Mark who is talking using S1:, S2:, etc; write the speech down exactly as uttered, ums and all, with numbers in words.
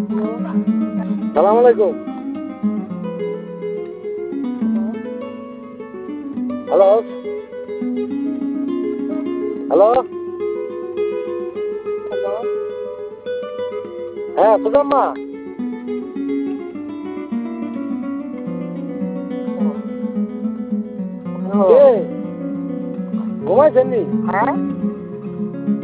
S1: সালাম আলাইকুম। Hello hello হ্যাঁ সুদাম্মা কে ঘুমাইছেন নি?
S2: হ্যাঁ